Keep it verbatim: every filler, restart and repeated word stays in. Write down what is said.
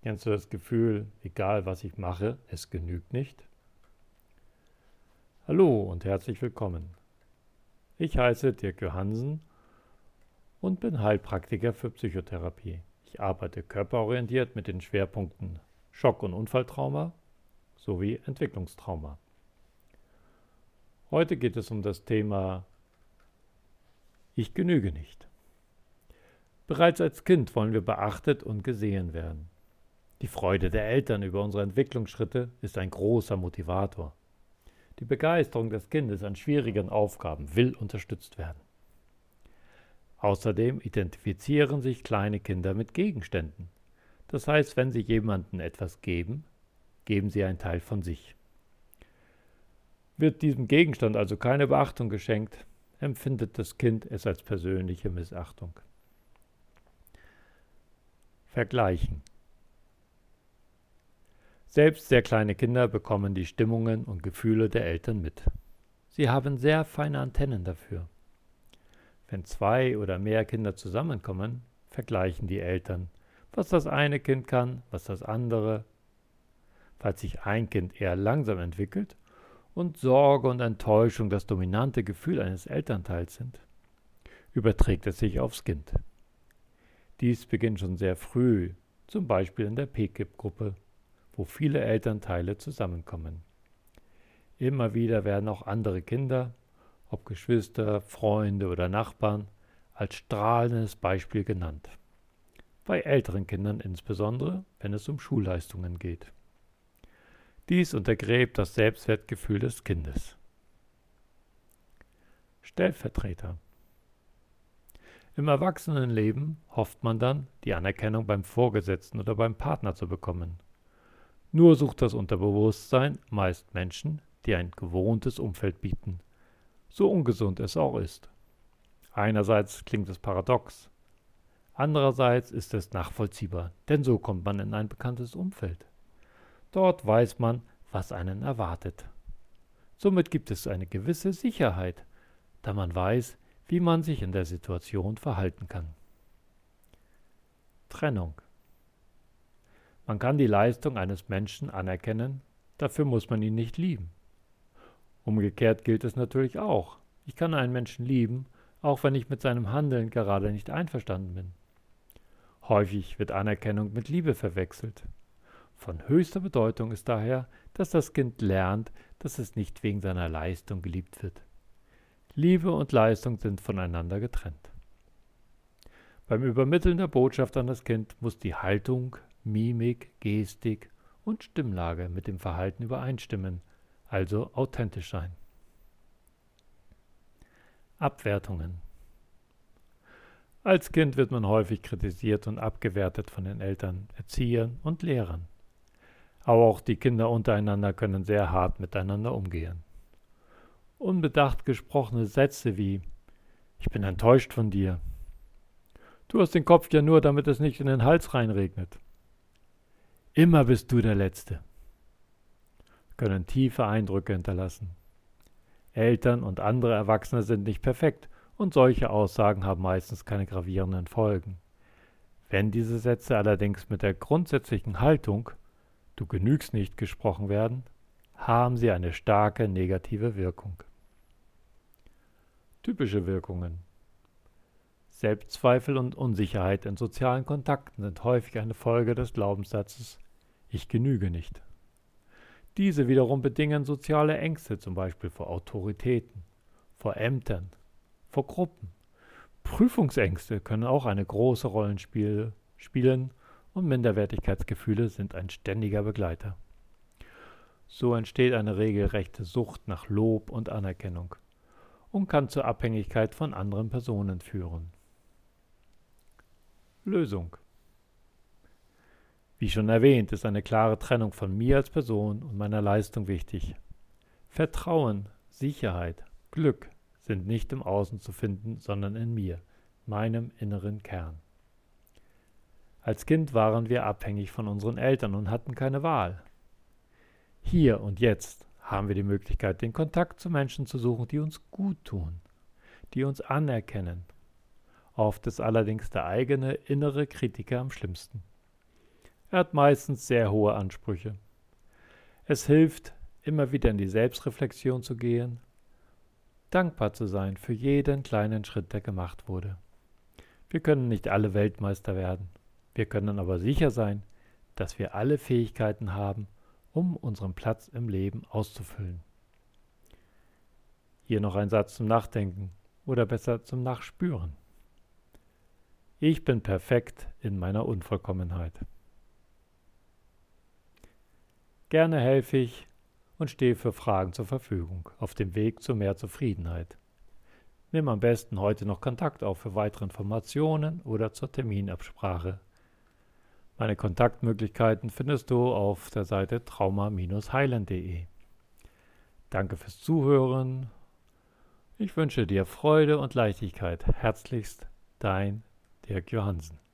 Kennst du das Gefühl, egal was ich mache, es genügt nicht? Hallo und herzlich willkommen. Ich heiße Dirk Johansen und bin Heilpraktiker für Psychotherapie. Ich arbeite körperorientiert mit den Schwerpunkten Schock- und Unfalltrauma sowie Entwicklungstrauma. Heute geht es um das Thema Ich genüge nicht. Bereits als Kind wollen wir beachtet und gesehen werden. Die Freude der Eltern über unsere Entwicklungsschritte ist ein großer Motivator. Die Begeisterung des Kindes an schwierigen Aufgaben will unterstützt werden. Außerdem identifizieren sich kleine Kinder mit Gegenständen. Das heißt, wenn sie jemandem etwas geben, geben sie einen Teil von sich. Wird diesem Gegenstand also keine Beachtung geschenkt, empfindet das Kind es als persönliche Missachtung. Vergleichen. Selbst sehr kleine Kinder bekommen die Stimmungen und Gefühle der Eltern mit. Sie haben sehr feine Antennen dafür. Wenn zwei oder mehr Kinder zusammenkommen, vergleichen die Eltern, was das eine Kind kann, was das andere. Falls sich ein Kind eher langsam entwickelt und Sorge und Enttäuschung das dominante Gefühl eines Elternteils sind, überträgt es sich aufs Kind. Dies beginnt schon sehr früh, zum Beispiel in der P K I P-Gruppe, wo viele Elternteile zusammenkommen. Immer wieder werden auch andere Kinder, ob Geschwister, Freunde oder Nachbarn, als strahlendes Beispiel genannt. Bei älteren Kindern insbesondere, wenn es um Schulleistungen geht. Dies untergräbt das Selbstwertgefühl des Kindes. Stellvertreter. Im Erwachsenenleben hofft man dann, die Anerkennung beim Vorgesetzten oder beim Partner zu bekommen. Nur sucht das Unterbewusstsein meist Menschen, die ein gewohntes Umfeld bieten, so ungesund es auch ist. Einerseits klingt es paradox, andererseits ist es nachvollziehbar, denn so kommt man in ein bekanntes Umfeld. Dort weiß man, was einen erwartet. Somit gibt es eine gewisse Sicherheit, da man weiß, wie man sich in der Situation verhalten kann. Trennung. Man kann die Leistung eines Menschen anerkennen, dafür muss man ihn nicht lieben. Umgekehrt gilt es natürlich auch. Ich kann einen Menschen lieben, auch wenn ich mit seinem Handeln gerade nicht einverstanden bin. Häufig wird Anerkennung mit Liebe verwechselt. Von höchster Bedeutung ist daher, dass das Kind lernt, dass es nicht wegen seiner Leistung geliebt wird. Liebe und Leistung sind voneinander getrennt. Beim Übermitteln der Botschaft an das Kind muss die Haltung, Mimik, Gestik und Stimmlage mit dem Verhalten übereinstimmen, also authentisch sein. Abwertungen. Als Kind wird man häufig kritisiert und abgewertet von den Eltern, Erziehern und Lehrern. Aber auch die Kinder untereinander können sehr hart miteinander umgehen. Unbedacht gesprochene Sätze wie »Ich bin enttäuscht von dir«, »Du hast den Kopf ja nur, damit es nicht in den Hals reinregnet«, »Immer bist du der Letzte«, können tiefe Eindrücke hinterlassen. Eltern und andere Erwachsene sind nicht perfekt und solche Aussagen haben meistens keine gravierenden Folgen. Wenn diese Sätze allerdings mit der grundsätzlichen Haltung »Du genügst nicht« gesprochen werden, haben sie eine starke negative Wirkung. Typische Wirkungen. Selbstzweifel und Unsicherheit in sozialen Kontakten sind häufig eine Folge des Glaubenssatzes »Ich genüge nicht«. Diese wiederum bedingen soziale Ängste, zum Beispiel vor Autoritäten, vor Ämtern, vor Gruppen. Prüfungsängste können auch eine große Rolle spielen und Minderwertigkeitsgefühle sind ein ständiger Begleiter. So entsteht eine regelrechte Sucht nach Lob und Anerkennung und kann zur Abhängigkeit von anderen Personen führen. Lösung. Wie schon erwähnt, ist eine klare Trennung von mir als Person und meiner Leistung wichtig. Vertrauen, Sicherheit, Glück sind nicht im Außen zu finden, sondern in mir, meinem inneren Kern. Als Kind waren wir abhängig von unseren Eltern und hatten keine Wahl. Hier und jetzt haben wir die Möglichkeit, den Kontakt zu Menschen zu suchen, die uns gut tun, die uns anerkennen. Oft ist allerdings der eigene innere Kritiker am schlimmsten. Er hat meistens sehr hohe Ansprüche. Es hilft, immer wieder in die Selbstreflexion zu gehen, dankbar zu sein für jeden kleinen Schritt, der gemacht wurde. Wir können nicht alle Weltmeister werden. Wir können aber sicher sein, dass wir alle Fähigkeiten haben, um unseren Platz im Leben auszufüllen. Hier noch ein Satz zum Nachdenken oder besser zum Nachspüren. Ich bin perfekt in meiner Unvollkommenheit. Gerne helfe ich und stehe für Fragen zur Verfügung auf dem Weg zu mehr Zufriedenheit. Nimm am besten heute noch Kontakt auf für weitere Informationen oder zur Terminabsprache. Meine Kontaktmöglichkeiten findest du auf der Seite trauma Bindestrich heilen punkt de. Danke fürs Zuhören. Ich wünsche dir Freude und Leichtigkeit. Herzlichst, dein Dirk Johansen.